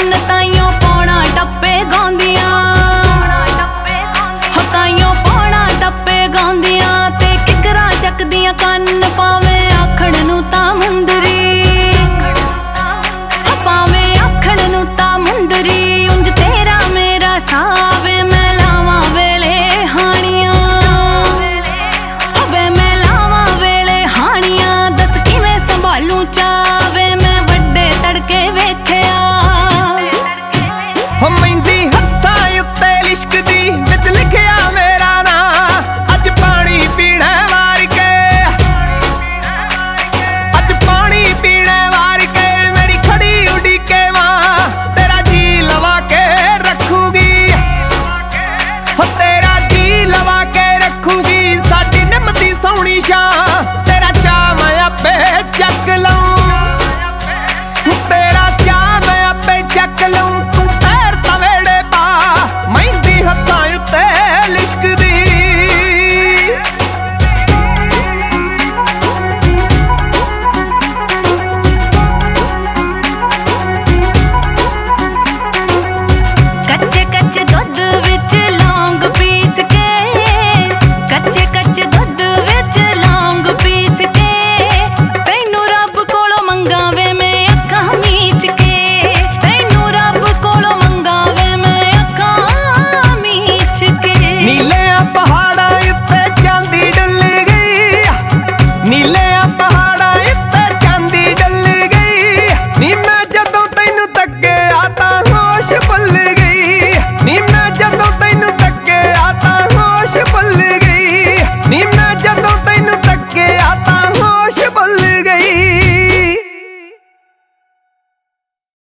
ਕੰਨ ਤਾਈਓ ਪਾਉਣਾ ਟੱਪੇ ਗਾਉਂਦੀਆਂ ਹੋ ਤਾਈਓ ਪਾਉਣਾ ਟੱਪੇ ਗਾਉਂਦੀਆਂ ਤੇ ਕਿਕਰਾਂ ਚੱਕਦੀਆਂ ਕੰਨ ਪਾਵੇਂ ਆਖਣ ਨੂੰ ਤਾਂ ਮੁੰਦਰੀ ਪਾਵੇਂ ਆਖਣ ਨੂੰ ਤਾਂ ਮੁੰਦਰੀ ਉਂਝ ਤੇਰਾ ਮੇਰਾ ਸਾਵੇ ਮੈਂ ਲਾਵਾਂ ਵੇਲੇ ਹਾਣੀਆਂ ਵੇ ਮੈਂ ਲਾਵਾਂ ਵੇਲੇ ਹਾਣੀਆਂ ਦੱਸ ਕਿਵੇਂ ਸੰਭਾਲੂ ਚਾਵੇ ਮੈਂ ਵੱਡੇ ਤੜਕੇ ਵੇਖਿਆ ਹੋ ਮਹਿੰਦੀ ਹੱਥਾਂ ਉੱਤੇ ਲਿਸ਼ਕਦੀ ਵਿੱਚ ਲਿਖਿਆ ਮੇਰਾ ਨਾਂ ਅੱਜ ਪਾਣੀ ਪੀਣਾ ਵਾਰ ਕੇ ਅੱਜ ਪਾਣੀ ਪੀਣਾ ਵਾਰ ਕੇ ਮੇਰੀ ਖੜੀ ਉਡੀਕੇ ਮਾਂ ਤੇਰਾ ਜੀ ਲਵਾ ਕੇ ਰੱਖੂਗੀ ਹੋ ਤੇਰਾ ਜੀ ਲਵਾ ਕੇ ਰੱਖੂਗੀ ਸਾਡੀ ਨਿੰਮਦੀ ਸੋਹਣੀ ਸ਼ਾਂ ਤੇਰਾ ਚਾਅ ਮੈਂ ਆਪੇ ਚੱਕ ਲਊਂ ਤੇਰਾ ਚਾਅ ਮੈਂ ਆਪੇ ਚੱਕ ਲਊਂ ਤੂੰ ਪੈਰ ਤਵੇੜੇ ਪਾ ਮਹਿੰਦੀ ਹੱਥਾਂ ਉੱਤੇ ਲਿਸ਼ਕਦੀ ਕੱਚੇ ਕੱਚੇ ਦੁੱਧ ਵਿੱਚ ਲੌਂਗ ਪੀਸ ਕੇ ਕੱਚੇ ਕੱਚੇ ਦੁੱਧ ਵਿੱਚ ਲੌਂਗ ਪੀਸ ਕੇ ਤੈਨੂੰ ਰੱਬ ਕੋਲੋਂ ਮੰਗਾਵੇ ਮੈਂ ਅੱਖਾਂ ਮੀਚ ਕੇ ਤੈਨੂੰ ਰੱਬ ਕੋਲੋਂ ਮੰਗਾਵੇ ਮੈਂ ਅੱਖਾਂ ਮੀਚ ਕੇ ਨੀਲਿਆਂ ਪਹਾੜਾਂ ਉੱਤੇ ਚਾਂਦੀ ਡੁੱਲ ਗਈ ਨੀਲਿਆਂ ਪਹਾੜਾਂ ਉੱਤੇ ਚਾਂਦੀ ਡੁੱਲ ਗਈ ਨੀ ਮੈਂ ਜਦੋਂ ਤੈਨੂੰ ਤੱਕਿਆ ਤਾਂ ਹੋਸ਼ ਭੁੱਲ ਗਈ